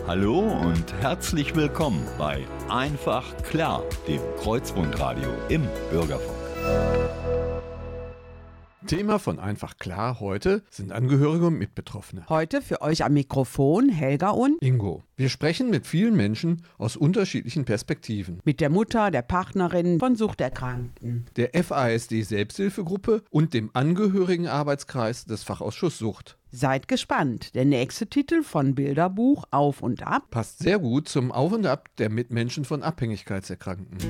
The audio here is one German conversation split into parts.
Hallo und herzlich willkommen bei Einfach klar, dem Kreuzbundradio im Bürgerfunk. Thema von Einfach klar heute sind Angehörige und Mitbetroffene. Heute für euch am Mikrofon Helga und Ingo. Wir sprechen mit vielen Menschen aus unterschiedlichen Perspektiven. mit der Mutter, der Partnerin von Suchterkrankten. Der FASD Selbsthilfegruppe und dem Angehörigenarbeitskreis des Fachausschusses Sucht. Seid gespannt, der nächste Titel von Bilderbuch Auf und Ab Passt sehr gut zum Auf und Ab der Mitmenschen von Abhängigkeitserkrankten.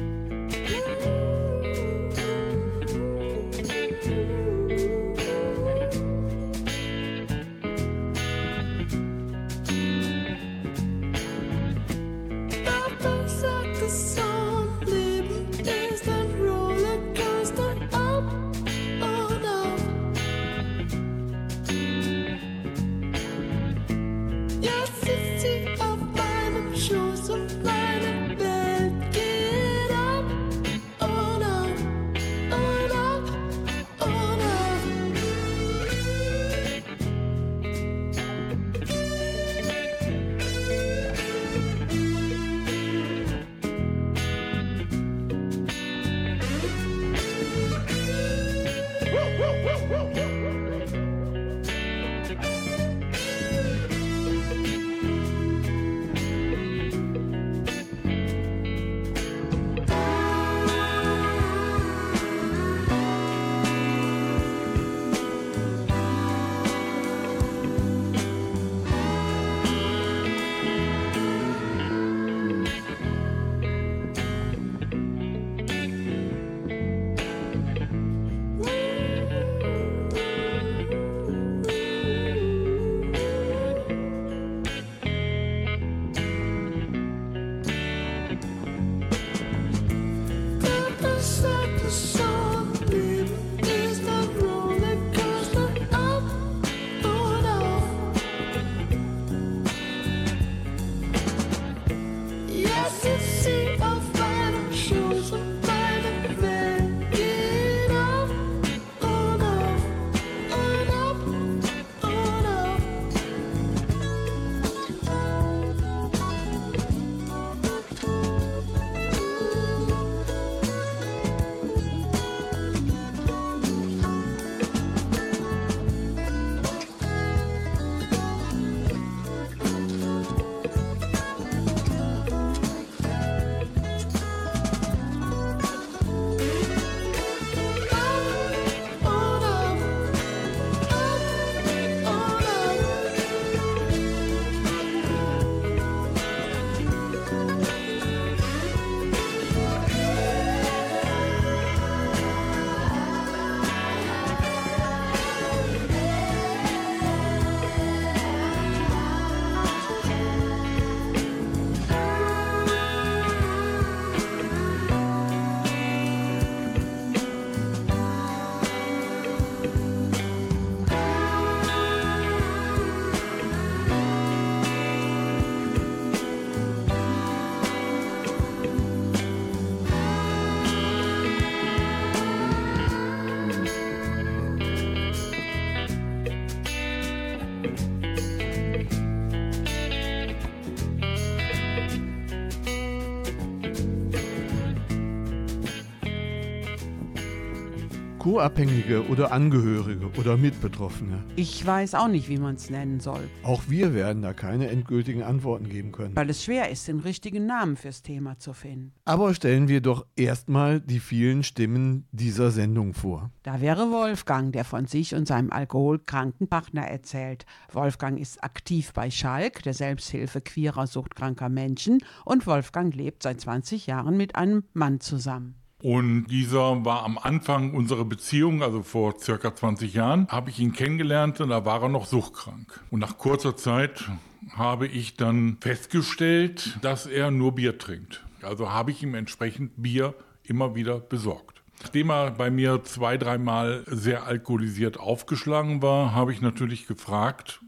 Co-Abhängige oder Angehörige oder Mitbetroffene. Ich weiß auch nicht, wie man es nennen soll, Auch wir werden da keine endgültigen Antworten geben können. weil es schwer ist, den richtigen Namen fürs Thema zu finden. Aber stellen wir doch erstmal die vielen Stimmen dieser Sendung vor. Da wäre Wolfgang, der von sich und seinem alkoholkranken Partner erzählt. Wolfgang ist aktiv bei Schalk, der Selbsthilfe queerer, suchtkranker Menschen, und Wolfgang lebt seit 20 Jahren mit einem Mann zusammen. Und dieser war am Anfang unserer Beziehung, also vor circa 20 Jahren, habe ich ihn kennengelernt und da war er noch suchtkrank. Und nach kurzer Zeit habe ich dann festgestellt, dass er nur Bier trinkt. Also habe ich ihm entsprechend Bier immer wieder besorgt. Nachdem er bei mir 2-3 Mal sehr alkoholisiert aufgeschlagen war, habe ich natürlich gefragt,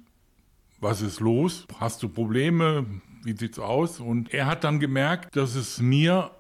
was ist los? Hast du Probleme? Wie sieht's aus? Und er hat dann gemerkt, dass es mir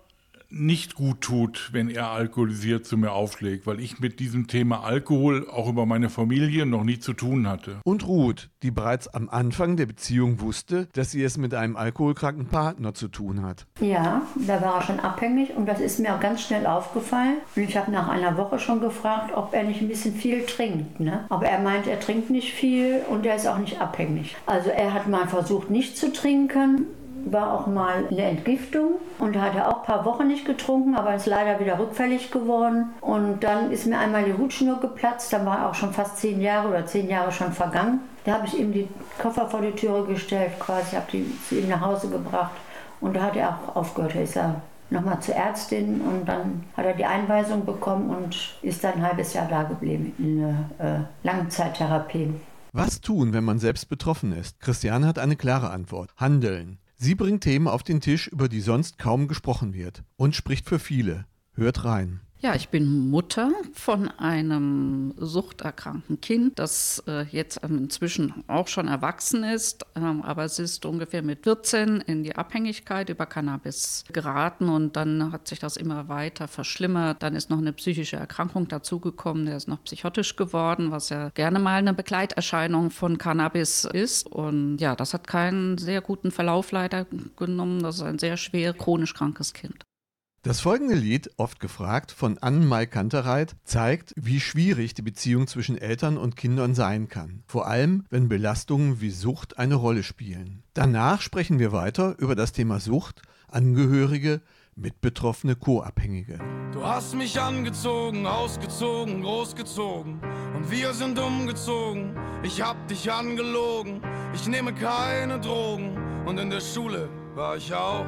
nicht gut tut, wenn er alkoholisiert zu mir aufschlägt, weil ich mit diesem Thema Alkohol auch über meine Familie noch nie zu tun hatte. Und Ruth, die bereits am Anfang der Beziehung wusste, dass sie es mit einem alkoholkranken Partner zu tun hat. Ja, da war er schon abhängig und das ist mir auch ganz schnell aufgefallen. Und ich habe nach einer Woche schon gefragt, ob er nicht ein bisschen viel trinkt. Ne? Aber er meint, er trinkt nicht viel und er ist auch nicht abhängig. Also er hat mal versucht, nicht zu trinken. War auch mal in der Entgiftung und da hat er auch ein paar Wochen nicht getrunken, aber ist leider wieder rückfällig geworden. Und dann ist mir einmal die Hutschnur geplatzt, dann war er auch schon fast 10 Jahre schon vergangen. Da habe ich ihm die Koffer vor die Türe gestellt, quasi, habe die zu ihm nach Hause gebracht und da hat er auch aufgehört. Da ist er nochmal zur Ärztin und dann hat er die Einweisung bekommen und ist dann ein halbes Jahr da geblieben in einer Langzeittherapie. Was tun, wenn man selbst betroffen ist? Christiane hat eine klare Antwort. Handeln. Sie bringt Themen auf den Tisch, über die sonst kaum gesprochen wird und spricht für viele. Hört rein. Ja, ich bin Mutter von einem suchterkrankten Kind, das jetzt inzwischen auch schon erwachsen ist, aber es ist ungefähr mit 14 in die Abhängigkeit über Cannabis geraten und dann hat sich das immer weiter verschlimmert. Dann ist noch eine psychische Erkrankung dazugekommen, der ist noch psychotisch geworden, was ja gerne mal eine Begleiterscheinung von Cannabis ist. Und ja, das hat keinen sehr guten Verlauf leider genommen. Das ist ein sehr schwer chronisch krankes Kind. Das folgende Lied, oft gefragt, von Ann-Mai Kantereit, zeigt, wie schwierig die Beziehung zwischen Eltern und Kindern sein kann. Vor allem, wenn Belastungen wie Sucht eine Rolle spielen. Danach sprechen wir weiter über das Thema Sucht, Angehörige, Mitbetroffene, Co-Abhängige. Du hast mich angezogen, ausgezogen, großgezogen und wir sind umgezogen. Ich hab dich angelogen, ich nehme keine Drogen und in der Schule war ich auch.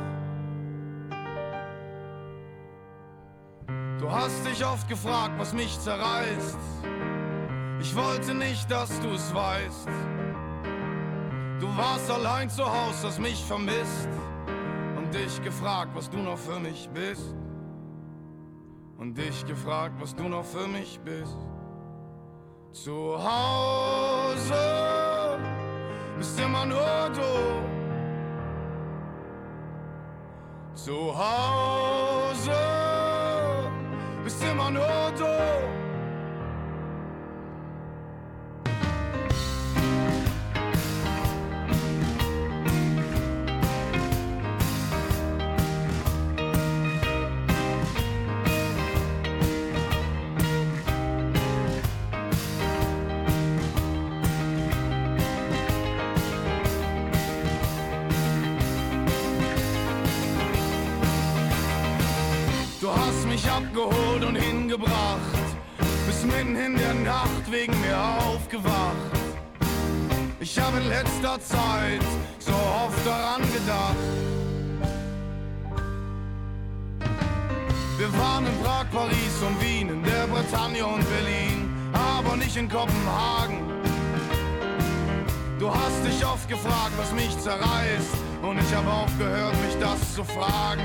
Du hast dich oft gefragt, was mich zerreißt. Ich wollte nicht, dass du es weißt. Du warst allein zu Haus, hast mich vermisst und dich gefragt, was du noch für mich bist. Und dich gefragt, was du noch für mich bist. Zu Hause bist immer nur du. Zu Hause bist immer nur du. Du hast mich abgeholt und hingebracht, bist mitten in der Nacht wegen mir aufgewacht. Ich habe in letzter Zeit so oft daran gedacht. Wir waren in Prag, Paris und Wien, in der Bretagne und Berlin, aber nicht in Kopenhagen. Du hast dich oft gefragt, was mich zerreißt, und ich habe aufgehört, mich das zu fragen.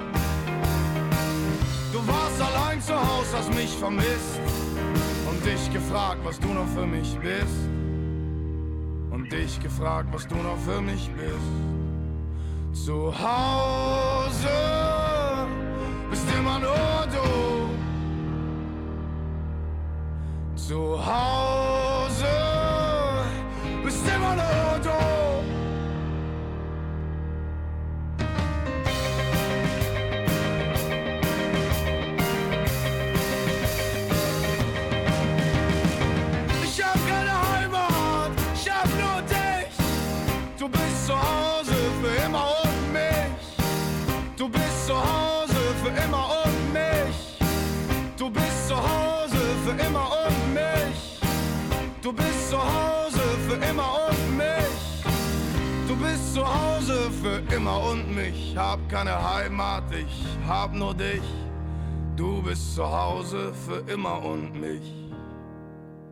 Du warst allein zu Haus, hast mich vermisst und dich gefragt, was du noch für mich bist. Und dich gefragt, was du noch für mich bist. Zu Hause bist immer nur du. Zu Hause bist immer nur du. Zu Hause für immer und mich. Du bist zu Hause für immer und mich. Du bist zu Hause für immer und mich. Du bist zu Hause für immer und mich. Du bist zu Hause für immer und mich. Hab keine Heimat, ich hab nur dich. Du bist zu Hause für immer und mich.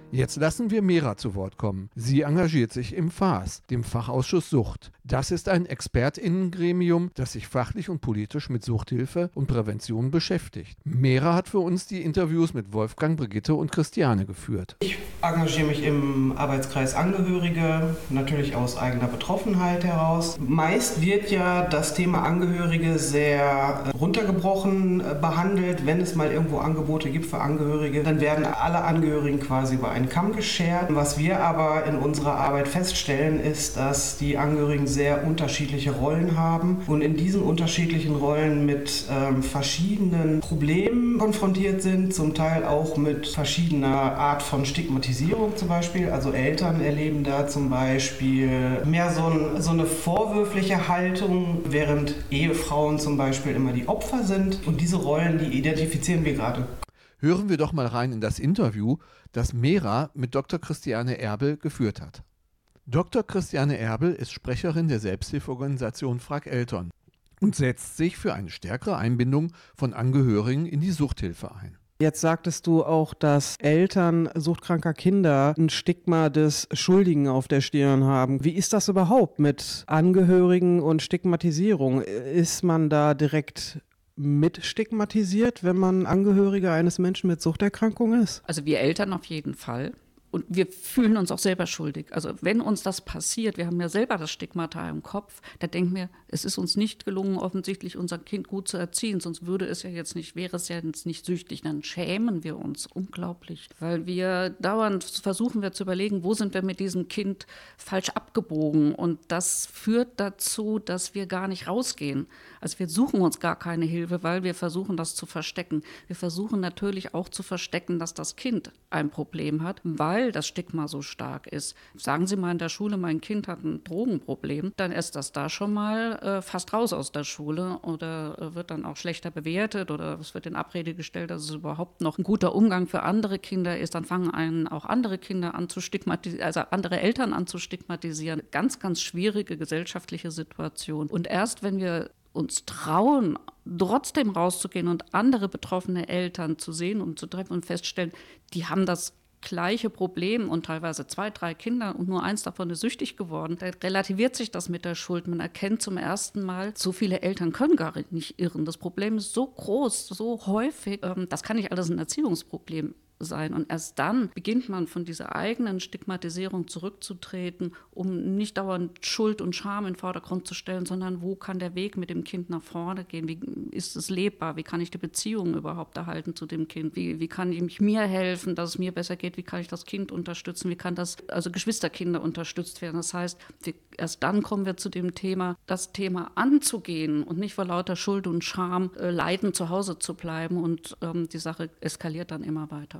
Jetzt lassen wir Mera zu Wort kommen. Sie engagiert sich im FAS, dem Fachausschuss Sucht. Das ist ein ExpertInnengremium, das sich fachlich und politisch mit Suchthilfe und Prävention beschäftigt. Mera hat für uns die Interviews mit Wolfgang, Brigitte und Christiane geführt. Ich engagiere mich im Arbeitskreis Angehörige, natürlich aus eigener Betroffenheit heraus. Meist wird ja das Thema Angehörige sehr runtergebrochen behandelt. Wenn es mal irgendwo Angebote gibt für Angehörige, dann werden alle Angehörigen quasi über einen Kamm geschert. Was wir aber in unserer Arbeit feststellen, ist, dass die Angehörigen sehr unterschiedliche Rollen haben und in diesen unterschiedlichen Rollen mit verschiedenen Problemen konfrontiert sind, zum Teil auch mit verschiedener Art von Stigmatisierung zum Beispiel. Also Eltern erleben da zum Beispiel mehr so eine vorwürfliche Haltung, während Ehefrauen zum Beispiel immer die Opfer sind. Und diese Rollen, die identifizieren wir gerade. Hören wir doch mal rein in das Interview, das Mera mit Dr. Christiane Erbel geführt hat. Dr. Christiane Erbel ist Sprecherin der Selbsthilfeorganisation Frag Eltern und setzt sich für eine stärkere Einbindung von Angehörigen in die Suchthilfe ein. Jetzt sagtest du auch, dass Eltern suchtkranker Kinder ein Stigma des Schuldigen auf der Stirn haben. Wie ist das überhaupt mit Angehörigen und Stigmatisierung? Ist man da direkt mit stigmatisiert, wenn man Angehöriger eines Menschen mit Suchterkrankung ist? Also wir Eltern auf jeden Fall. Und wir fühlen uns auch selber schuldig. Also wenn uns das passiert, wir haben ja selber das Stigmata im Kopf, da denken wir, es ist uns nicht gelungen, offensichtlich unser Kind gut zu erziehen, sonst wäre es ja jetzt nicht süchtig, dann schämen wir uns unglaublich. Weil wir dauernd versuchen wir zu überlegen, wo sind wir mit diesem Kind falsch abgebogen, und das führt dazu, dass wir gar nicht rausgehen. Also wir suchen uns gar keine Hilfe, weil wir versuchen, das zu verstecken. Wir versuchen natürlich auch zu verstecken, dass das Kind ein Problem hat, weil das Stigma so stark ist. Sagen Sie mal in der Schule, mein Kind hat ein Drogenproblem, dann ist das da schon mal fast raus aus der Schule oder wird dann auch schlechter bewertet oder es wird in Abrede gestellt, dass es überhaupt noch ein guter Umgang für andere Kinder ist. Dann fangen einen auch andere Kinder an zu stigmatisieren, also andere Eltern an zu stigmatisieren. Ganz, ganz schwierige gesellschaftliche Situation. Und erst wenn wir uns trauen, trotzdem rauszugehen und andere betroffene Eltern zu sehen und zu treffen und feststellen, die haben das gleiche Problem und teilweise 2, 3 Kinder und nur eins davon ist süchtig geworden. Da relativiert sich das mit der Schuld. Man erkennt zum ersten Mal, so viele Eltern können gar nicht irren. Das Problem ist so groß, so häufig. Das kann nicht alles ein Erziehungsproblem sein. Und erst dann beginnt man von dieser eigenen Stigmatisierung zurückzutreten, um nicht dauernd Schuld und Scham in den Vordergrund zu stellen, sondern wo kann der Weg mit dem Kind nach vorne gehen? Wie ist es lebbar? Wie kann ich die Beziehung überhaupt erhalten zu dem Kind? Wie kann ich mir helfen, dass es mir besser geht? Wie kann ich das Kind unterstützen? Wie kann also Geschwisterkinder unterstützt werden? Das heißt, erst dann kommen wir zu dem Thema, das Thema anzugehen und nicht vor lauter Schuld und Scham leidend zu Hause zu bleiben, und die Sache eskaliert dann immer weiter.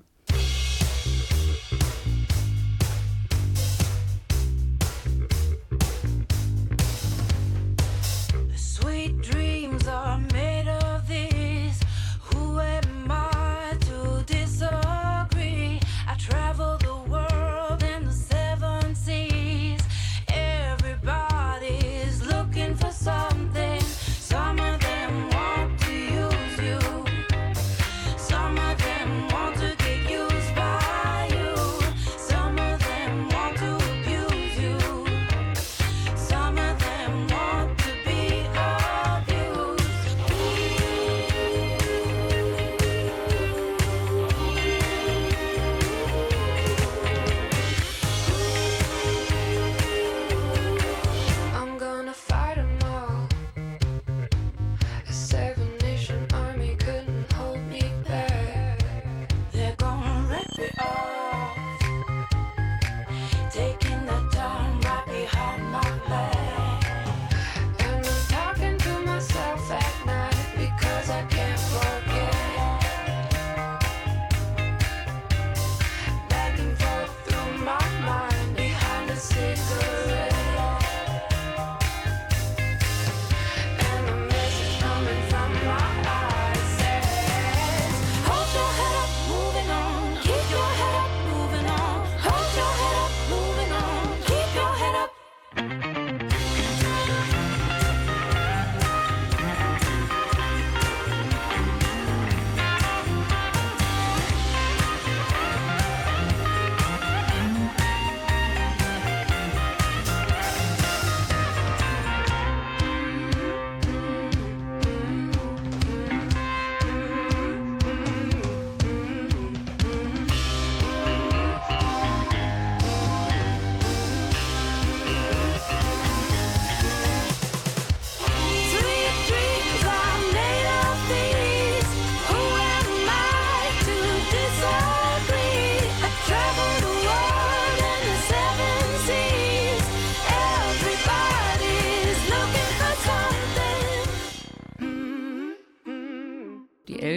Sweet dreams are made of this. Who am I to disagree? I travel the world and the 7 seas. Everybody's looking for something. Some of them want to use you. Some of them want to take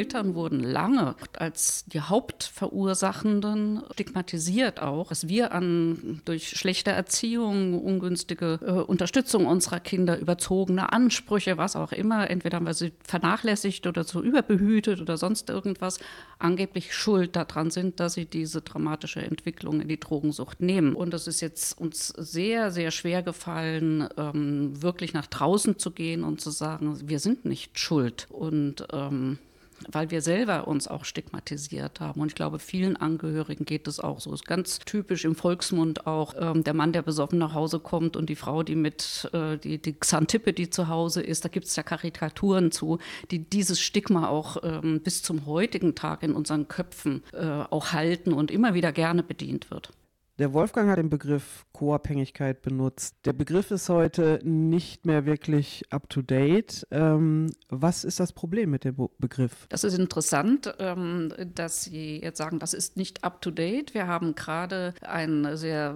Eltern wurden lange als die Hauptverursachenden stigmatisiert auch, dass wir durch schlechte Erziehung, ungünstige Unterstützung unserer Kinder, überzogene Ansprüche, was auch immer, entweder haben wir sie vernachlässigt oder so überbehütet oder sonst irgendwas, angeblich schuld daran sind, dass sie diese dramatische Entwicklung in die Drogensucht nehmen. Und es ist jetzt uns sehr, sehr schwer gefallen, wirklich nach draußen zu gehen und zu sagen, wir sind nicht schuld. Und weil wir selber uns auch stigmatisiert haben. Und ich glaube, vielen Angehörigen geht es auch so. Es ist ganz typisch im Volksmund auch, der Mann, der besoffen nach Hause kommt und die Frau, die die Xantippe, die zu Hause ist, da gibt es ja Karikaturen zu, die dieses Stigma auch bis zum heutigen Tag in unseren Köpfen auch halten und immer wieder gerne bedient wird. Der Wolfgang hat den Begriff Co-Abhängigkeit benutzt. Der Begriff ist heute nicht mehr wirklich up-to-date. Was ist das Problem mit dem Begriff? Das ist interessant, dass Sie jetzt sagen, das ist nicht up-to-date. Wir haben gerade einen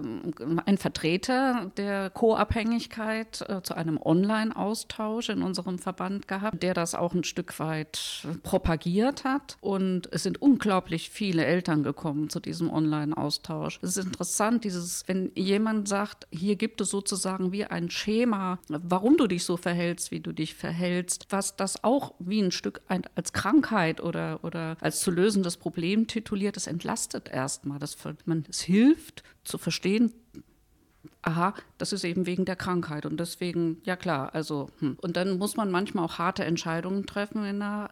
Vertreter der Co-Abhängigkeit zu einem Online-Austausch in unserem Verband gehabt, der das auch ein Stück weit propagiert hat. Und es sind unglaublich viele Eltern gekommen zu diesem Online-Austausch. Es ist interessant, wenn jemand sagt, hier gibt es sozusagen wie ein Schema, warum du dich so verhältst, wie du dich verhältst, was das auch wie ein Stück als Krankheit oder als zu lösendes Problem tituliert, das entlastet erstmal. Es hilft zu verstehen, aha, das ist eben wegen der Krankheit und deswegen, ja klar, also. Und dann muss man manchmal auch harte Entscheidungen treffen in einer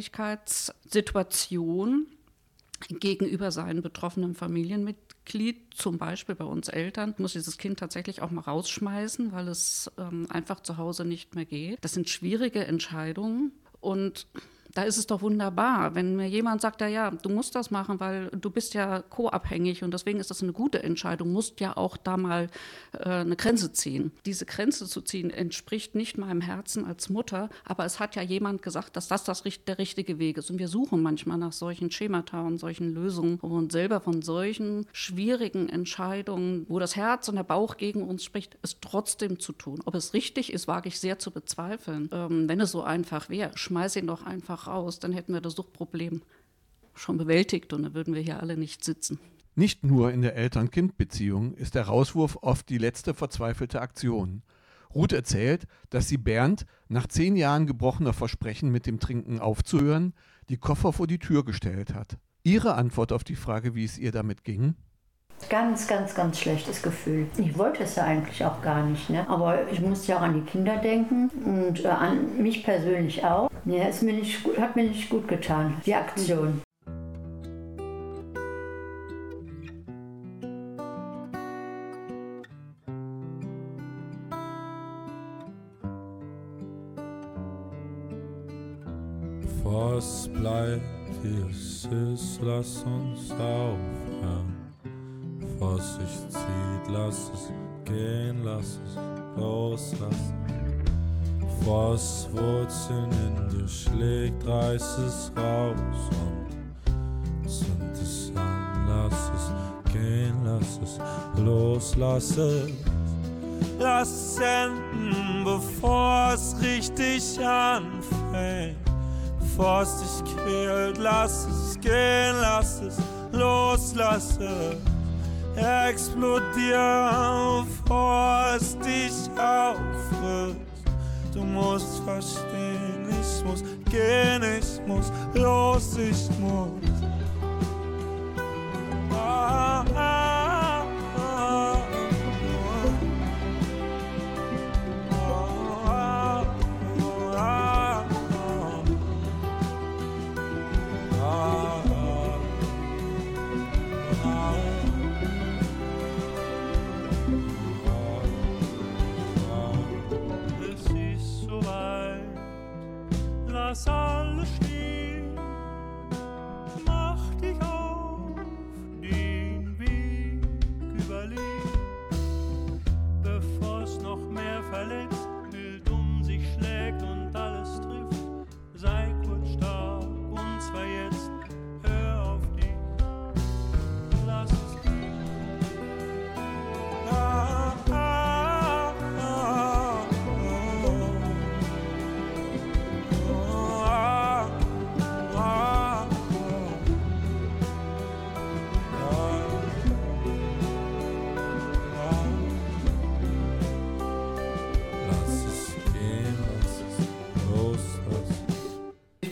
Abhängigkeitssituation gegenüber seinem betroffenen Familienmitglied, zum Beispiel bei uns Eltern, muss dieses Kind tatsächlich auch mal rausschmeißen, weil es einfach zu Hause nicht mehr geht. Das sind schwierige Entscheidungen und da ist es doch wunderbar, wenn mir jemand sagt, ja, du musst das machen, weil du bist ja co-abhängig und deswegen ist das eine gute Entscheidung, musst ja auch da mal eine Grenze ziehen. Diese Grenze zu ziehen entspricht nicht meinem Herzen als Mutter, aber es hat ja jemand gesagt, dass das der richtige Weg ist. Und wir suchen manchmal nach solchen Schemata und solchen Lösungen, um uns selber von solchen schwierigen Entscheidungen, wo das Herz und der Bauch gegen uns spricht, es trotzdem zu tun. Ob es richtig ist, wage ich sehr zu bezweifeln. Wenn es so einfach wäre, schmeiß ihn doch einfach raus, dann hätten wir das Suchtproblem schon bewältigt und dann würden wir hier alle nicht sitzen. Nicht nur in der Eltern-Kind-Beziehung ist der Rauswurf oft die letzte verzweifelte Aktion. Ruth erzählt, dass sie Bernd nach 10 Jahren gebrochener Versprechen, mit dem Trinken aufzuhören, die Koffer vor die Tür gestellt hat. Ihre Antwort auf die Frage, wie es ihr damit ging? Ganz, ganz, ganz schlechtes Gefühl. Ich wollte es ja eigentlich auch gar nicht, ne? Aber ich musste ja auch an die Kinder denken und an mich persönlich auch. Ja, hat mir nicht gut getan, die Aktion. Was bleibt, wie es ist, lass uns aufhören. Vorsicht zieht, lass es gehen, lass es loslassen. Was Wurzeln in dir schlägt, reiß es raus und zünd es an. Lass es gehen, lass es loslassen. Lass es enden, bevor es richtig anfängt. Bevor es dich quält, lass es gehen, lass es loslassen. Explodier, bevor es dich auffrisst. Du musst verstehen, ich muss gehen, ich muss los, ich muss. Ah, ah, ah, lass alles stehen, mach dich auf, den Weg überleg, bevor es noch mehr verletzt, wild um sich schlägt und alles trifft, sei kurz stark und zwar jetzt, hör auf dich, lass es gehen. ah, ah, ah, ah.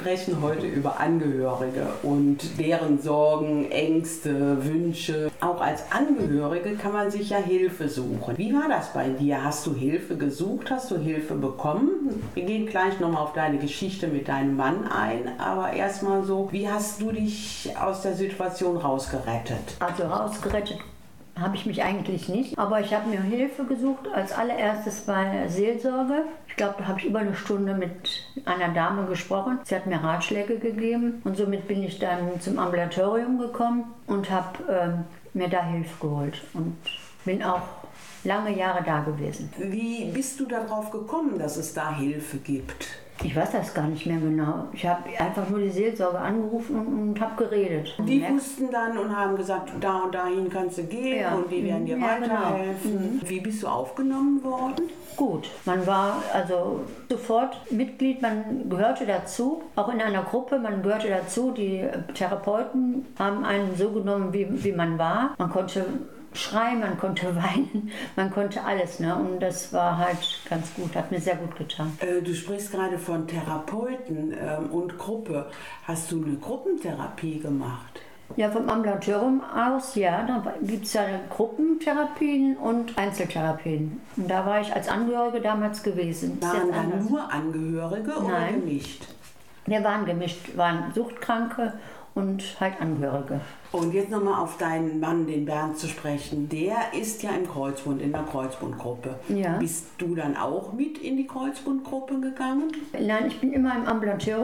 sprechen heute über Angehörige und deren Sorgen, Ängste, Wünsche. Auch als Angehörige kann man sich ja Hilfe suchen. Wie war das bei dir? Hast du Hilfe gesucht? Hast du Hilfe bekommen? Wir gehen gleich nochmal auf deine Geschichte mit deinem Mann ein, aber erstmal so, wie hast du dich aus der Situation rausgerettet? Also rausgerettet habe ich mich eigentlich nicht, aber ich habe mir Hilfe gesucht, als allererstes bei Seelsorge. Ich glaube, da habe ich über eine Stunde mit einer Dame gesprochen. Sie hat mir Ratschläge gegeben und somit bin ich dann zum Ambulatorium gekommen und habe mir da Hilfe geholt und bin auch lange Jahre da gewesen. Wie bist du darauf gekommen, dass es da Hilfe gibt? Ich weiß das gar nicht mehr genau. Ich habe einfach nur die Seelsorge angerufen und habe geredet. Die wussten dann und haben gesagt, da und dahin kannst du gehen und die werden dir weiterhelfen. Wie bist du aufgenommen worden? Gut. Man war also sofort Mitglied, man gehörte dazu, auch in einer Gruppe, man gehörte dazu. Die Therapeuten haben einen so genommen, wie man war. Man konnte schreien, man konnte weinen, man konnte alles, ne? Und das war halt ganz gut, hat mir sehr gut getan. Du sprichst gerade von Therapeuten und Gruppe. Hast du eine Gruppentherapie gemacht? Ja, vom Ambulatorium aus, ja. Da gibt es ja Gruppentherapien und Einzeltherapien. Und da war ich als Angehörige damals gewesen. Waren da nur Angehörige oder gemischt? Wir waren gemischt, waren Suchtkranke und halt Angehörige. Und jetzt nochmal auf deinen Mann, den Bernd, zu sprechen. Der ist ja im Kreuzbund, in der Kreuzbundgruppe. Ja. Bist du dann auch mit in die Kreuzbundgruppe gegangen? Nein, ich bin immer im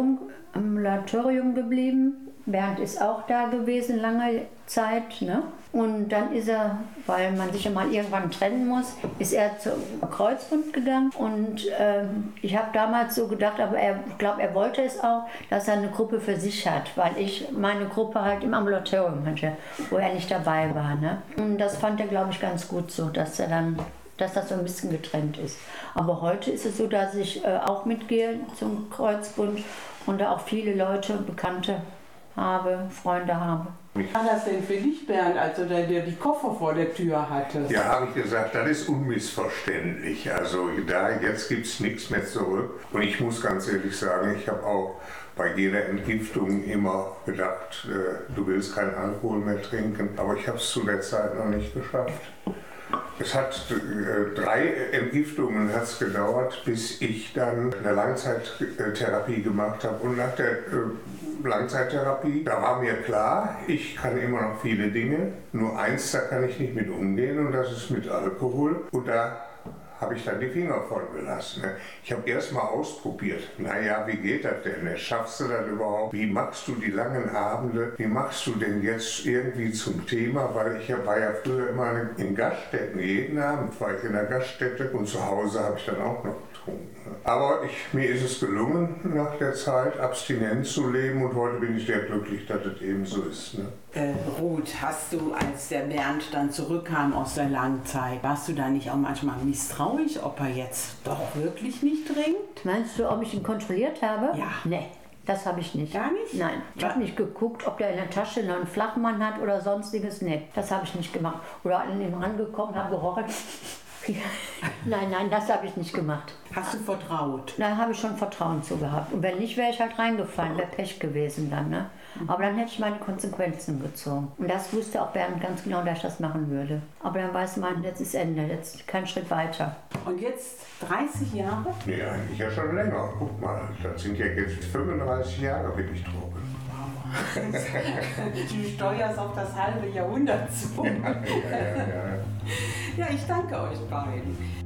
Ambulatorium geblieben. Bernd ist auch da gewesen, lange Zeit. Ne? Und dann ist er, weil man sich ja mal irgendwann trennen muss, ist er zum Kreuzbund gegangen. Und ich habe damals so gedacht, aber ich glaube, er wollte es auch, dass er eine Gruppe für sich hat, weil ich meine Gruppe halt im Ambulatorium hatte, wo er nicht dabei war. Ne? Und das fand er, glaube ich, ganz gut so, dass das so ein bisschen getrennt ist. Aber heute ist es so, dass ich auch mitgehe zum Kreuzbund und da auch viele Leute, Bekannte habe, Freunde habe. Wie war das denn für dich, Bernd, als du da die Koffer vor der Tür hattest? Ja, habe ich gesagt, das ist unmissverständlich. Also jetzt gibt es nichts mehr zurück. Und ich muss ganz ehrlich sagen, ich habe auch bei jeder Entgiftung immer gedacht, du willst keinen Alkohol mehr trinken. Aber ich habe es zu der Zeit noch nicht geschafft. Es hat 3 Entgiftungen hat's gedauert, bis ich dann eine Langzeittherapie gemacht habe. Und nach der Langzeittherapie, da war mir klar, ich kann immer noch viele Dinge. Nur eins, da kann ich nicht mit umgehen und das ist mit Alkohol. Und da habe ich dann die Finger voll gelassen. Ich habe erst mal ausprobiert, naja, wie geht das denn? Schaffst du das überhaupt? Wie machst du die langen Abende? Wie machst du denn jetzt irgendwie zum Thema? Weil ich war ja früher immer in Gaststätten. Jeden Abend war ich in der Gaststätte und zu Hause habe ich dann auch noch getrunken. Aber mir ist es gelungen, nach der Zeit abstinent zu leben und heute bin ich sehr glücklich, dass es eben so ist. Ne? Ruth, hast du, als der Bernd dann zurückkam aus der Langzeit, warst du da nicht auch manchmal misstrauisch, ob er jetzt doch wirklich nicht trinkt? Meinst du, ob ich ihn kontrolliert habe? Ja. Nee, das habe ich nicht. Gar nicht? Nein, ich habe nicht geguckt, ob der in der Tasche noch einen Flachmann hat oder sonstiges. Nee, das habe ich nicht gemacht. Oder an ihn rangekommen, habe gerochen. Nein, das habe ich nicht gemacht. Hast du vertraut? Da habe ich schon Vertrauen zu gehabt. Und wenn nicht, wäre ich halt reingefallen, wäre Pech gewesen dann. Ne? Aber dann hätte ich meine Konsequenzen gezogen. Und das wusste auch Bernd ganz genau, dass ich das machen würde. Aber dann weiß man, jetzt ist Ende, jetzt kein Schritt weiter. Und jetzt 30 Jahre? Nee, eigentlich ja schon länger. Guck mal, das sind ja jetzt 35 Jahre, bin ich trocken. Du steuerst auf das halbe Jahrhundert zu. Ja, ich danke euch beiden.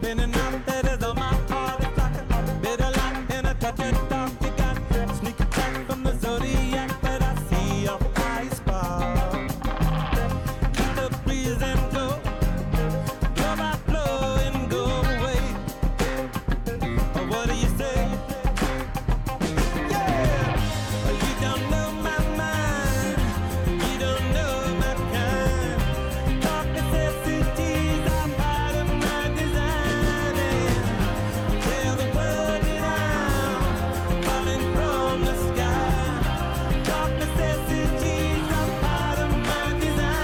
spinning out that is on my heart. It's like a bitter light and a touch of dark. You got sneak attack from the zodiac, but I see your fire spark. Keep the breeze and go, blow by blow and go away. Or what do you say? Yeah, you don't know my mind, you don't know my kind. Dark necessities are part of my design. And tell the world that I'm falling from the sky. Dark necessities are part of my design.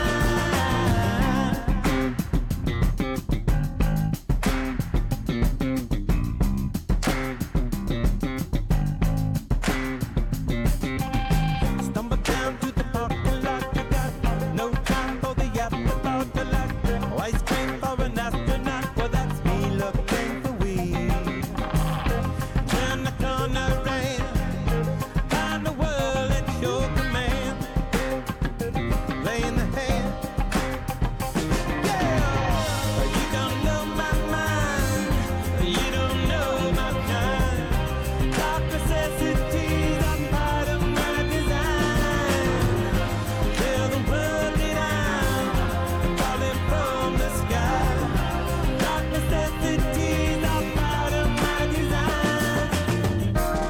Stumble down to the parking lot. You got no time for the afterthought. You like ice cream for an astronaut. Well, that's me looking for weed. Turn the corner and find the world at your command. Playing the hand. Yeah, you don't know my mind. You don't know my kind. Dark necessities are part of my design. Tell the world that I'm falling from the sky. Dark necessities are part of my design.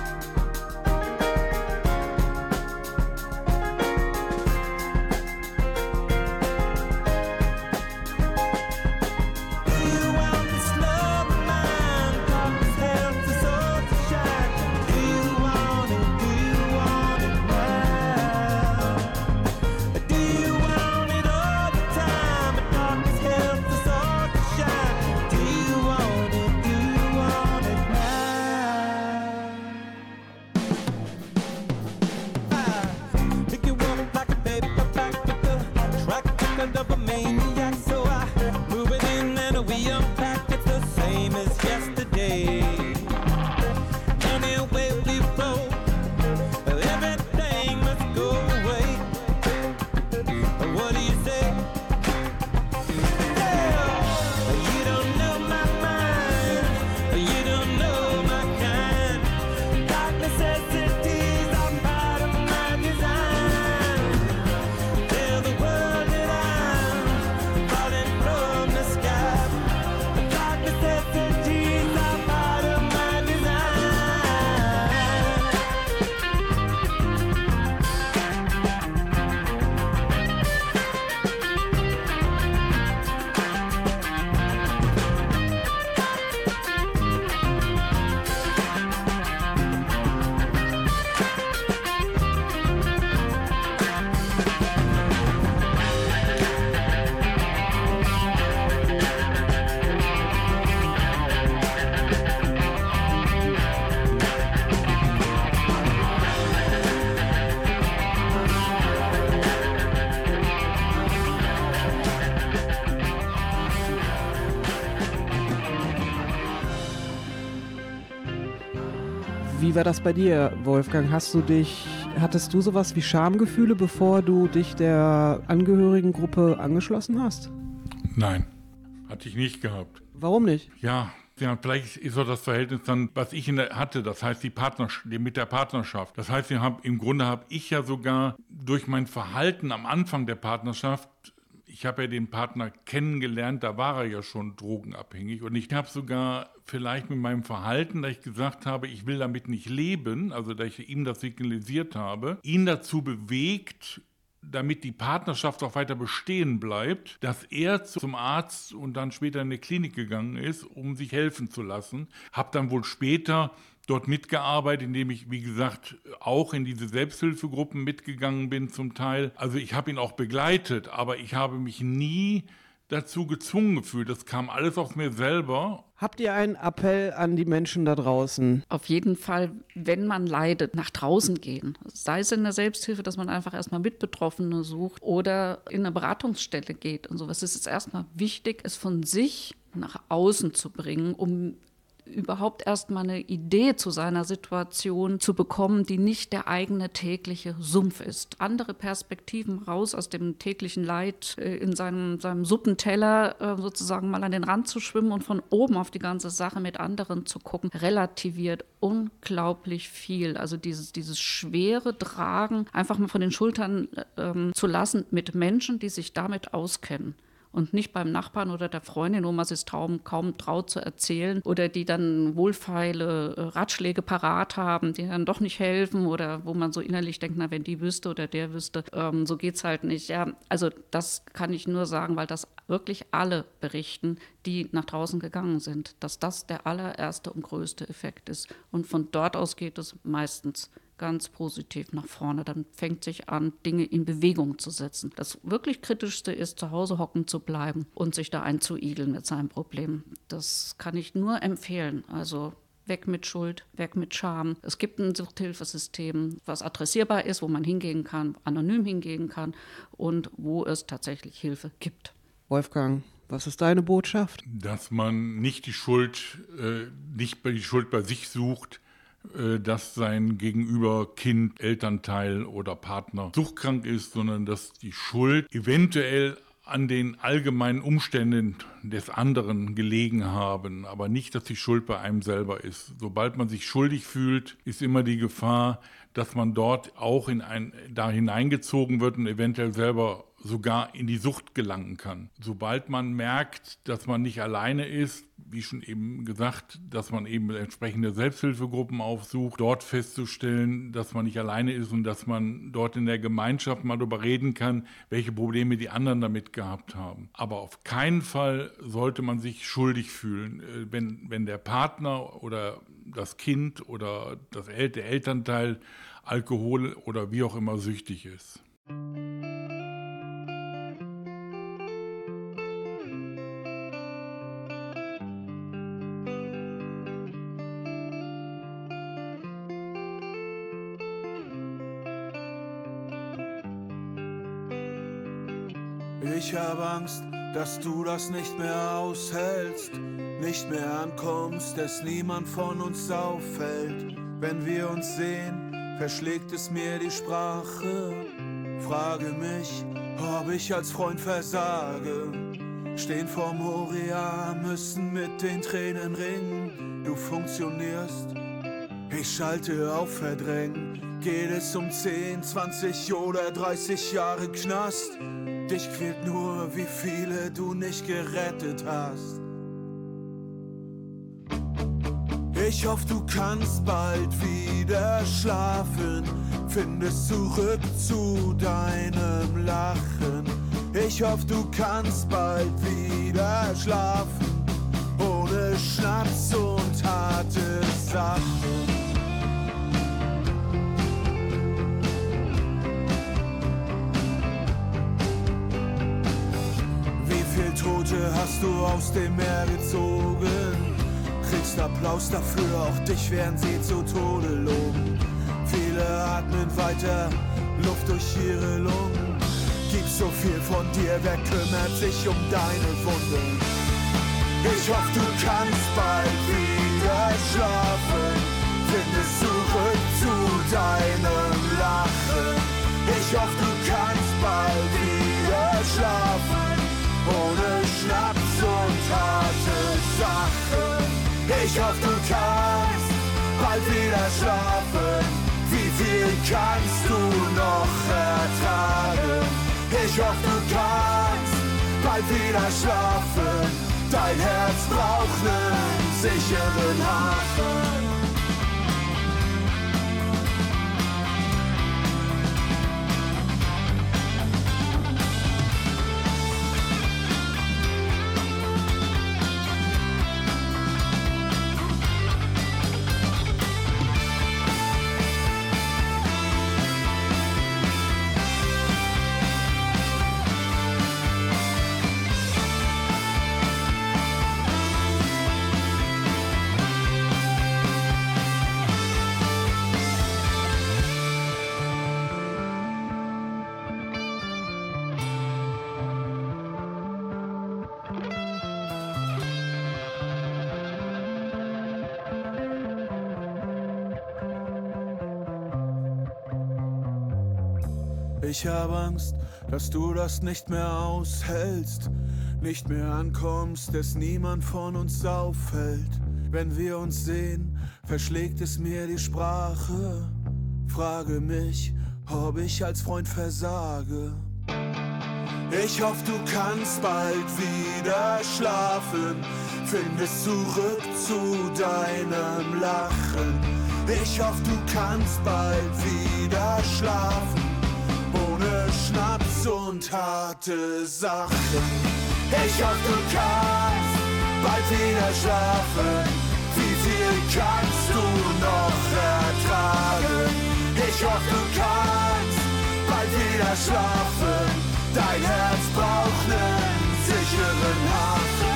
Do you want this love of mine? Darkness helps us all to shine. Do you want it? Do you want it now? Do you want it all the time? But darkness helps us all to shine. Do you want it? Do you want it now? Pick you up like a paperback with the track record of a maniac. So I move it in and we unpack. It's the same as yesterday. Anyway we roll, everything must go away. What do you say? Yeah, you don't know my mind, you don't know my kind. Dark necessities are part of my design. Tell the world that I'm falling from the sky. Dark necessities are part of my design. Wie war das bei dir, Wolfgang? Hattest du sowas wie Schamgefühle, bevor du dich der Angehörigengruppe angeschlossen hast? Nein, hatte ich nicht gehabt. Warum nicht? Ja, vielleicht ist so das Verhältnis dann, was ich hatte, das heißt mit der Partnerschaft. Das heißt, im Grunde habe ich ja sogar durch mein Verhalten am Anfang der Partnerschaft, ich habe ja den Partner kennengelernt, da war er ja schon drogenabhängig und ich habe sogar vielleicht mit meinem Verhalten, da ich gesagt habe, ich will damit nicht leben, also da ich ihm das signalisiert habe, ihn dazu bewegt, damit die Partnerschaft auch weiter bestehen bleibt, dass er zum Arzt und dann später in eine Klinik gegangen ist, um sich helfen zu lassen. Habe dann wohl später dort mitgearbeitet, indem ich, wie gesagt, auch in diese Selbsthilfegruppen mitgegangen bin zum Teil. Also ich habe ihn auch begleitet, aber ich habe mich nie dazu gezwungen gefühlt. Das kam alles aus mir selber. Habt ihr einen Appell an die Menschen da draußen? Auf jeden Fall, wenn man leidet, nach draußen gehen. Sei es in der Selbsthilfe, dass man einfach erstmal Mitbetroffene sucht oder in eine Beratungsstelle geht und sowas. Es ist erstmal wichtig, es von sich nach außen zu bringen, um überhaupt erstmal eine Idee zu seiner Situation zu bekommen, die nicht der eigene tägliche Sumpf ist. Andere Perspektiven raus aus dem täglichen Leid, in seinem Suppenteller sozusagen mal an den Rand zu schwimmen und von oben auf die ganze Sache mit anderen zu gucken, relativiert unglaublich viel. Also dieses schwere Tragen einfach mal von den Schultern zu lassen mit Menschen, die sich damit auskennen. Und nicht beim Nachbarn oder der Freundin, wo man sich kaum traut zu erzählen oder die dann wohlfeile Ratschläge parat haben, die dann doch nicht helfen oder wo man so innerlich denkt, na, wenn die wüsste oder der wüsste, so geht's halt nicht. Ja, also das kann ich nur sagen, weil das wirklich alle berichten, die nach draußen gegangen sind, dass das der allererste und größte Effekt ist. Und von dort aus geht es meistens ganz positiv nach vorne. Dann fängt sich an, Dinge in Bewegung zu setzen. Das wirklich Kritischste ist, zu Hause hocken zu bleiben und sich da einzuigeln mit seinem Problem. Das kann ich nur empfehlen. Also weg mit Schuld, weg mit Scham. Es gibt ein Suchthilfesystem, was adressierbar ist, wo man hingehen kann, anonym hingehen kann und wo es tatsächlich Hilfe gibt. Wolfgang, was ist deine Botschaft? Dass man nicht die Schuld bei sich sucht, dass sein Gegenüber Kind, Elternteil oder Partner suchtkrank ist, sondern dass die Schuld eventuell an den allgemeinen Umständen des anderen gelegen haben, aber nicht, dass die Schuld bei einem selber ist. Sobald man sich schuldig fühlt, ist immer die Gefahr, dass man dort auch da hineingezogen wird und eventuell selber sogar in die Sucht gelangen kann. Sobald man merkt, dass man nicht alleine ist, wie schon eben gesagt, dass man eben entsprechende Selbsthilfegruppen aufsucht, dort festzustellen, dass man nicht alleine ist und dass man dort in der Gemeinschaft mal darüber reden kann, welche Probleme die anderen damit gehabt haben. Aber auf keinen Fall sollte man sich schuldig fühlen, wenn der Partner oder das Kind oder der Elternteil Alkohol oder wie auch immer süchtig ist. Ich hab Angst, dass du das nicht mehr aushältst, nicht mehr ankommst, dass niemand von uns auffällt. Wenn wir uns sehen, verschlägt es mir die Sprache. Frage mich, ob ich als Freund versage. Stehen vor Moria, müssen mit den Tränen ringen. Du funktionierst, ich schalte auf Verdrängen. Geht es um 10, 20 oder 30 Jahre Knast? Dich quält nur, wie viele du nicht gerettet hast. Ich hoffe, du kannst bald wieder schlafen, findest zurück zu deinem Lachen. Ich hoffe, du kannst bald wieder schlafen, ohne Schnaps und harte Sachen. Tote hast du aus dem Meer gezogen, kriegst Applaus dafür, auch dich werden sie zu Tode loben. Viele atmen weiter Luft durch ihre Lungen, gibst so viel von dir, wer kümmert sich um deine Wunden? Ich hoffe, du kannst bald wieder schlafen, findest zurück zu deinem Lachen. Ich hoffe, du kannst bald wieder schlafen, ohne Schnaps und harte Sachen. Ich hoffe, du kannst bald wieder schlafen. Wie viel kannst du noch ertragen? Ich hoffe, du kannst bald wieder schlafen. Dein Herz braucht einen sicheren Hafen. Ich habe Angst, dass du das nicht mehr aushältst, nicht mehr ankommst, es niemand von uns auffällt. Wenn wir uns sehen, verschlägt es mir die Sprache. Frage mich, ob ich als Freund versage. Ich hoffe, du kannst bald wieder schlafen, findest zurück zu deinem Lachen. Ich hoffe, du kannst bald wieder schlafen, ohne Schnaps und harte Sachen. Ich hoffe, du kannst bald wieder schlafen, wie viel kannst du noch ertragen? Ich hoffe, du kannst bald wieder schlafen, dein Herz braucht einen sicheren Hafen.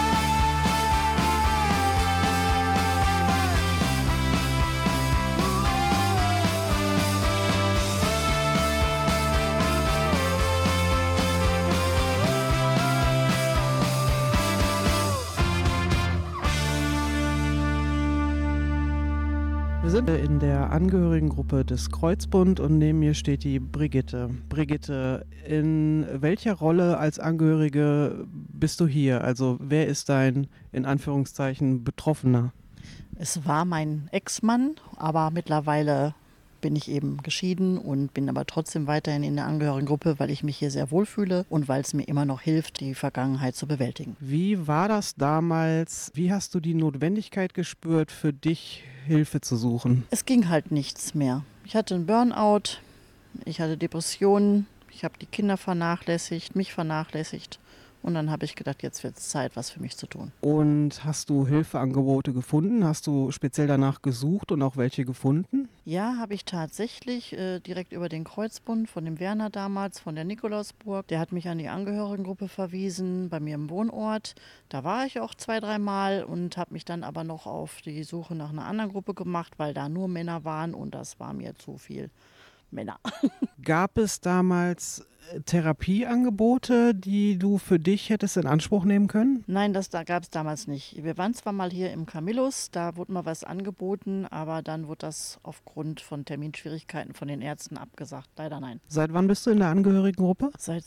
Wir sind in der Angehörigengruppe des Kreuzbund und neben mir steht die Brigitte. Brigitte, in welcher Rolle als Angehörige bist du hier? Also wer ist dein, in Anführungszeichen, Betroffener? Es war mein Ex-Mann, aber mittlerweile bin ich eben geschieden und bin aber trotzdem weiterhin in der Angehörigengruppe, weil ich mich hier sehr wohlfühle und weil es mir immer noch hilft, die Vergangenheit zu bewältigen. Wie war das damals? Wie hast du die Notwendigkeit gespürt, für dich Hilfe zu suchen? Es ging halt nichts mehr. Ich hatte einen Burnout, ich hatte Depressionen, ich habe die Kinder vernachlässigt, mich vernachlässigt. Und dann habe ich gedacht, jetzt wird es Zeit, was für mich zu tun. Und hast du Hilfeangebote gefunden? Hast du speziell danach gesucht und auch welche gefunden? Ja, habe ich tatsächlich direkt über den Kreuzbund von dem Werner damals, von der Nikolausburg. Der hat mich an die Angehörigengruppe verwiesen, bei mir im Wohnort. Da war ich auch 2-3 Mal und habe mich dann aber noch auf die Suche nach einer anderen Gruppe gemacht, weil da nur Männer waren und das war mir zu viel Männer. Gab es damals Therapieangebote, die du für dich hättest in Anspruch nehmen können? Nein, das gab es damals nicht. Wir waren zwar mal hier im Camillus, da wurde mal was angeboten, aber dann wurde das aufgrund von Terminschwierigkeiten von den Ärzten abgesagt. Leider nein. Seit wann bist du in der Angehörigengruppe? Seit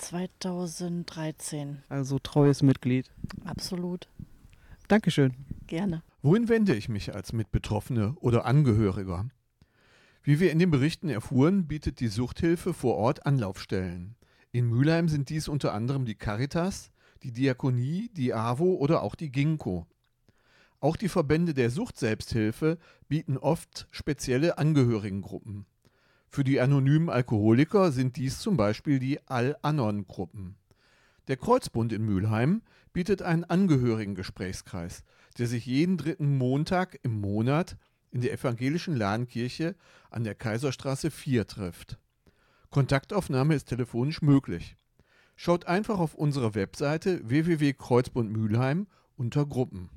2013. Also treues Mitglied. Absolut. Dankeschön. Gerne. Wohin wende ich mich als Mitbetroffene oder Angehöriger? Wie wir in den Berichten erfuhren, bietet die Suchthilfe vor Ort Anlaufstellen. In Mülheim sind dies unter anderem die Caritas, die Diakonie, die AWO oder auch die Ginkgo. Auch die Verbände der Suchtselbsthilfe bieten oft spezielle Angehörigengruppen. Für die anonymen Alkoholiker sind dies zum Beispiel die Al-Anon-Gruppen. Der Kreuzbund in Mülheim bietet einen Angehörigengesprächskreis, der sich jeden 3. Montag im Monat in der evangelischen Lahnkirche an der Kaiserstraße 4 trifft. Kontaktaufnahme ist telefonisch möglich. Schaut einfach auf unsere Webseite www.kreuzbund-mülheim unter Gruppen.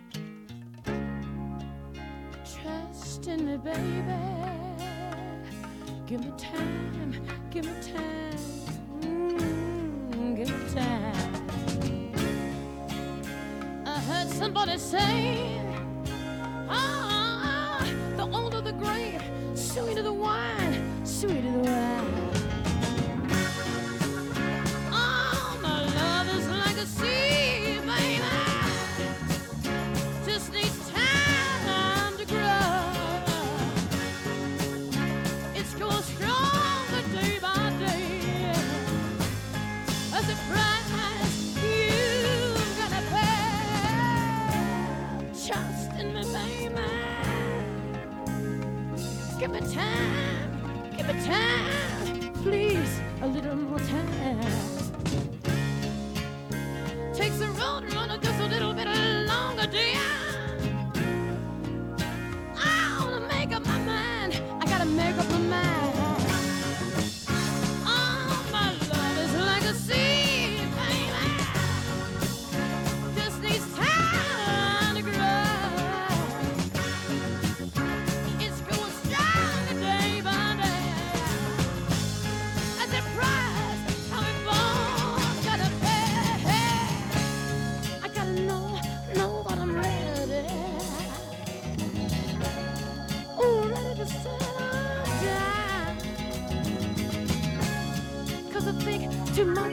Trust in me, baby. Give me time, give me time, give me time. I heard somebody say, the older the grape, sweeter the wine, sweeter the wine. Oh, my love is like a sea, baby. Just needs time to grow. It's going stronger day by day. As a price you've got to pay. Trust in me, baby. Give me time, please, a little more time. Takes the road runner just a little bit longer, dear. I wanna make up my mind, I gotta make up my mind. Oh, my love is like a sea, baby. Just needs time to grow. Know what I'm ready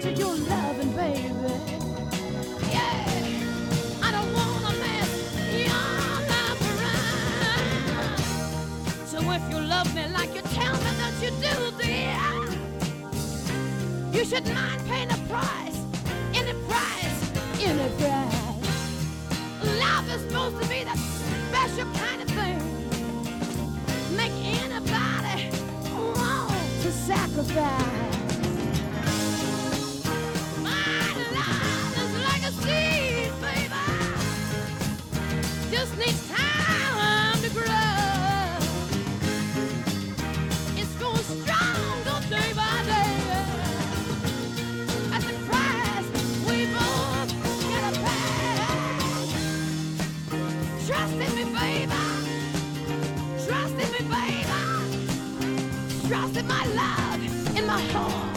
to your loving, baby. Yeah, I don't wanna mess your life around. So if you love me like you tell me that you do, dear, you should mind paying a price, any price, any price. Love is supposed to be that special kind of thing, make anybody want to sacrifice. My love is like a seed, baby, just needs time to grow. It's going stronger day by day. At the price we both gotta pay. Trust in me, baby. Trust in me, baby. Trust in my love, in my heart.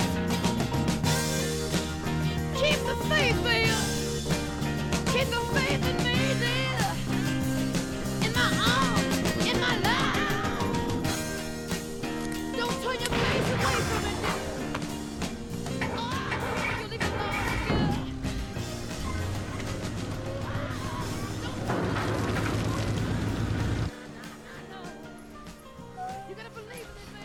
Keep the faith, baby. Keep the faith in me, dear. In my arms, in my love. Don't turn your face away from it, dear. Oh, you leave it alone, dear. You gotta believe in me.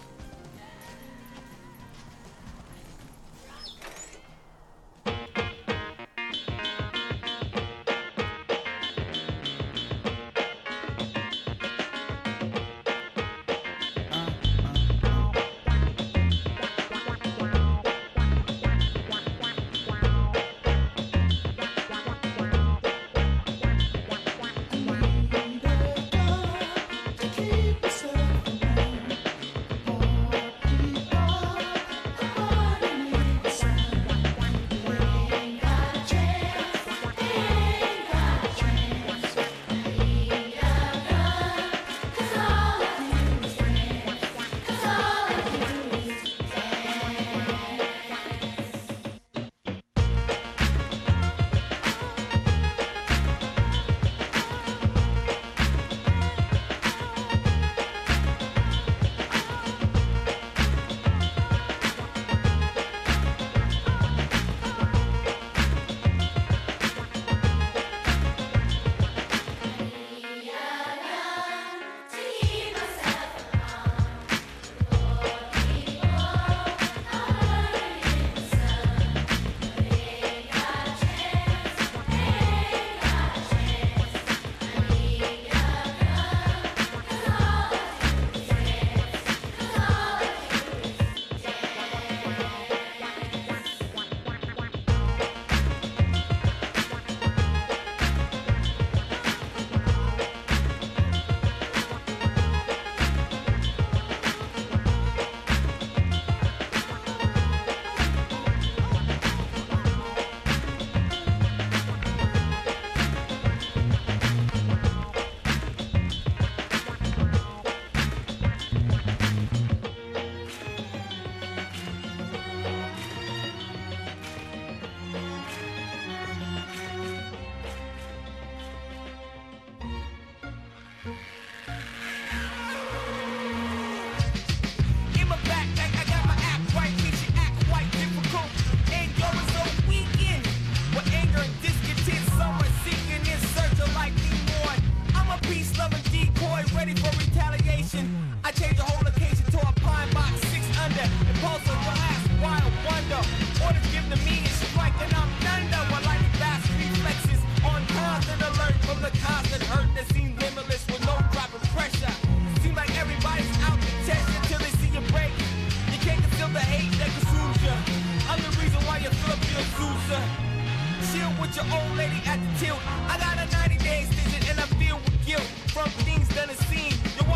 your old lady at the tilt. I got a 90-day extension and I feel with guilt from things done and seen. Your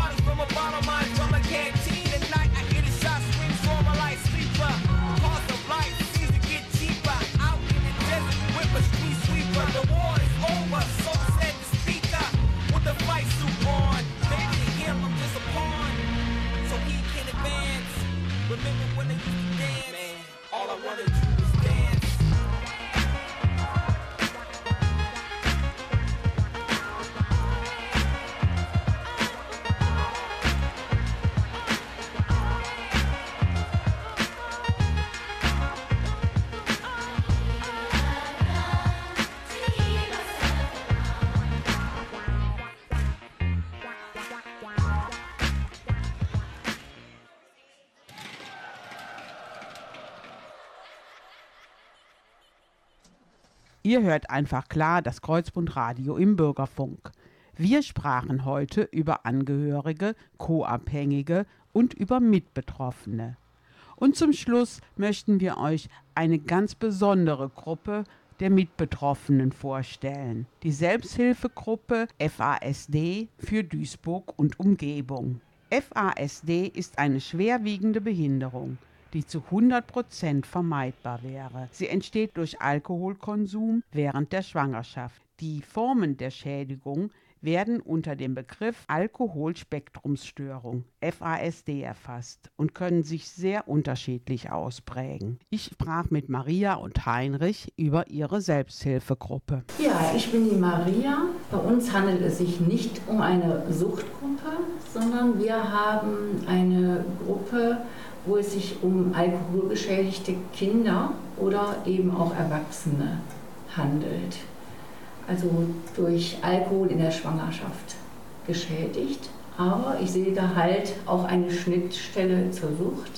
Ihr hört einfach klar das Kreuzbundradio im Bürgerfunk. Wir sprachen heute über Angehörige, Co-Abhängige und über Mitbetroffene. Und zum Schluss möchten wir euch eine ganz besondere Gruppe der Mitbetroffenen vorstellen. Die Selbsthilfegruppe FASD für Duisburg und Umgebung. FASD ist eine schwerwiegende Behinderung, die zu 100% vermeidbar wäre. Sie entsteht durch Alkoholkonsum während der Schwangerschaft. Die Formen der Schädigung werden unter dem Begriff Alkoholspektrumsstörung FASD erfasst und können sich sehr unterschiedlich ausprägen. Ich sprach mit Maria und Heinrich über ihre Selbsthilfegruppe. Ja, ich bin die Maria. Bei uns handelt es sich nicht um eine Suchtgruppe, sondern wir haben eine Gruppe, wo es sich um alkoholgeschädigte Kinder oder eben auch Erwachsene handelt. Also durch Alkohol in der Schwangerschaft geschädigt. Aber ich sehe da halt auch eine Schnittstelle zur Sucht.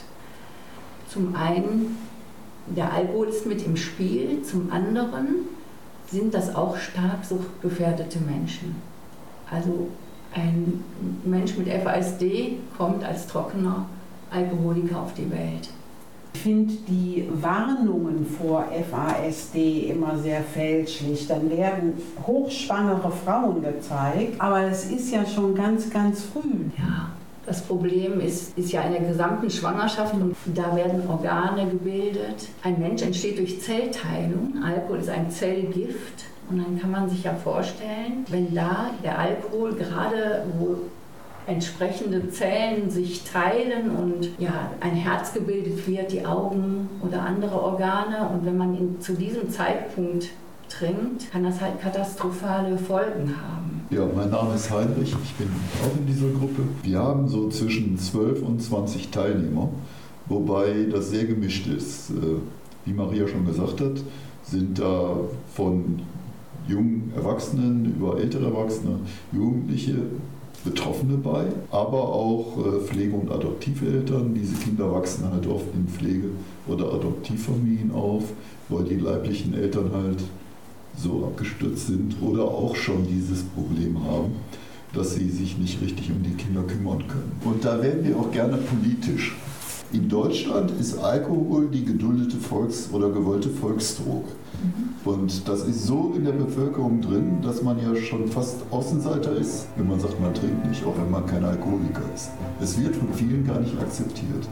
Zum einen, der Alkohol ist mit im Spiel, zum anderen sind das auch stark suchtgefährdete Menschen. Also ein Mensch mit FASD kommt als trockener Alkoholiker auf die Welt. Ich finde die Warnungen vor FASD immer sehr fälschlich. Dann werden hochschwangere Frauen gezeigt, aber es ist ja schon ganz, ganz früh. Ja, das Problem ist ja in der gesamten Schwangerschaft und da werden Organe gebildet. Ein Mensch entsteht durch Zellteilung. Alkohol ist ein Zellgift und dann kann man sich ja vorstellen, wenn da der Alkohol gerade wo entsprechende Zellen sich teilen und ja, ein Herz gebildet wird, die Augen oder andere Organe. Und wenn man ihn zu diesem Zeitpunkt trinkt, kann das halt katastrophale Folgen haben. Ja, mein Name ist Heinrich, ich bin auch in dieser Gruppe. Wir haben so zwischen 12 und 20 Teilnehmer, wobei das sehr gemischt ist. Wie Maria schon gesagt hat, sind da von jungen Erwachsenen über ältere Erwachsene, Jugendliche, Betroffene bei, aber auch Pflege- und Adoptiveltern. Diese Kinder wachsen halt oft in Pflege- oder Adoptivfamilien auf, weil die leiblichen Eltern halt so abgestürzt sind oder auch schon dieses Problem haben, dass sie sich nicht richtig um die Kinder kümmern können. Und da werden wir auch gerne politisch. In Deutschland ist Alkohol die geduldete oder gewollte Volksdroge. Und das ist so in der Bevölkerung drin, dass man ja schon fast Außenseiter ist, wenn man sagt, man trinkt nicht, auch wenn man kein Alkoholiker ist. Es wird von vielen gar nicht akzeptiert.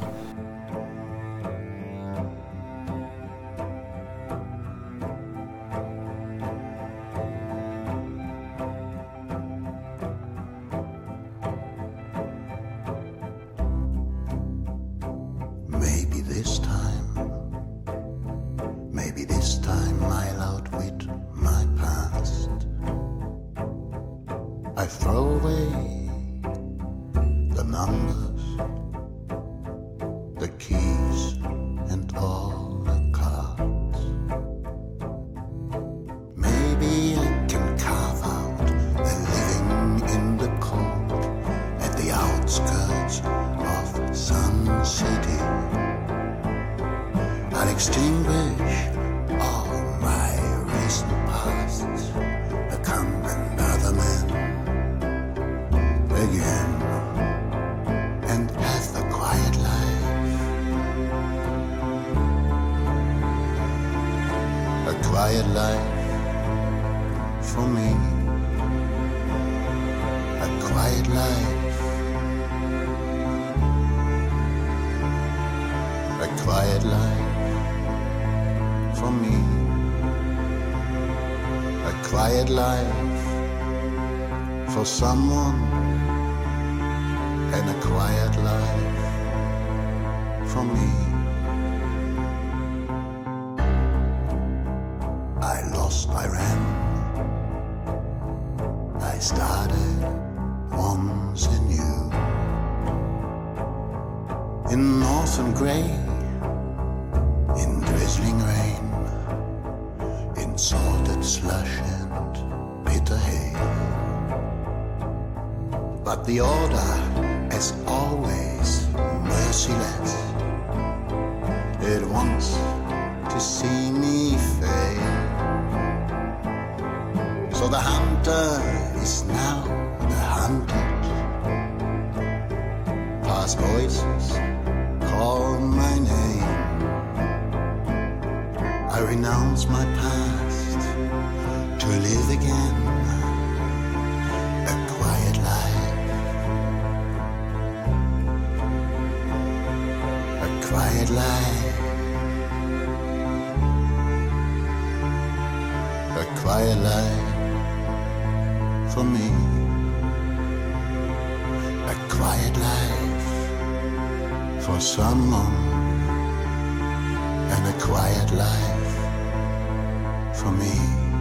Maybe this time I'll outwit my past. I throw away the numbers, the keys and all the cards. Maybe I can carve out a living in the cold at the outskirts of some city. I'll extinguish all my recent pasts, become another man again, and have a quiet life. A quiet life for me. A quiet life. A quiet life for me. A quiet life for someone, and a quiet life for me. I lost, I ran, I started once anew. In northern grey, in drizzling rain, in salted slush and bitter hail. But the order, as always, merciless. It wants to see me fail. So the hunter is now the hunted. Past voices call my name. I renounce my past to live again a quiet life. A quiet life. A quiet life for me. A quiet life for someone, and a quiet life for me.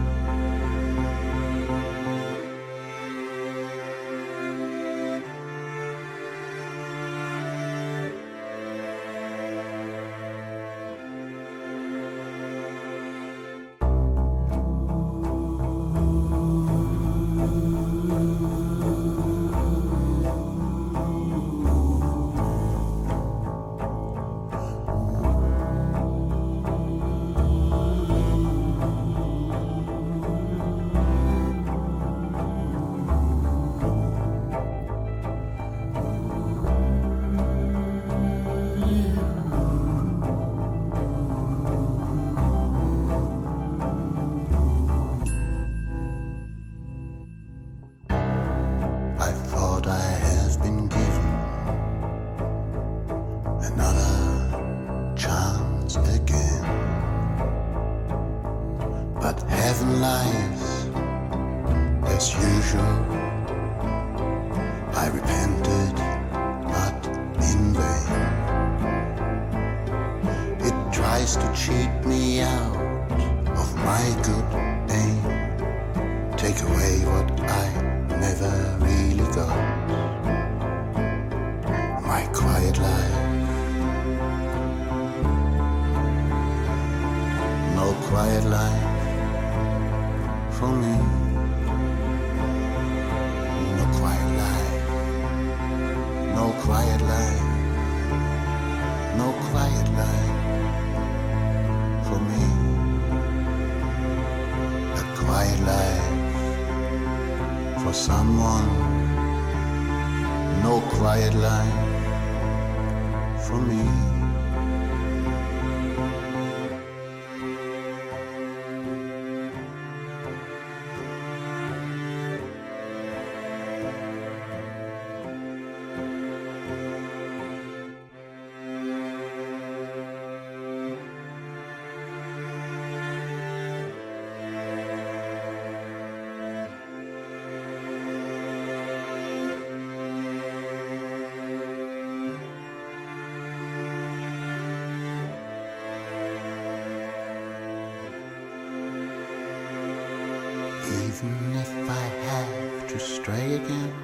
Even if I have to stray again,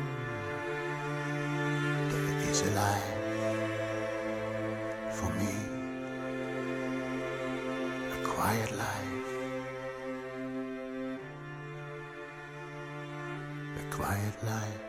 there is a life for me, a quiet life, a quiet life.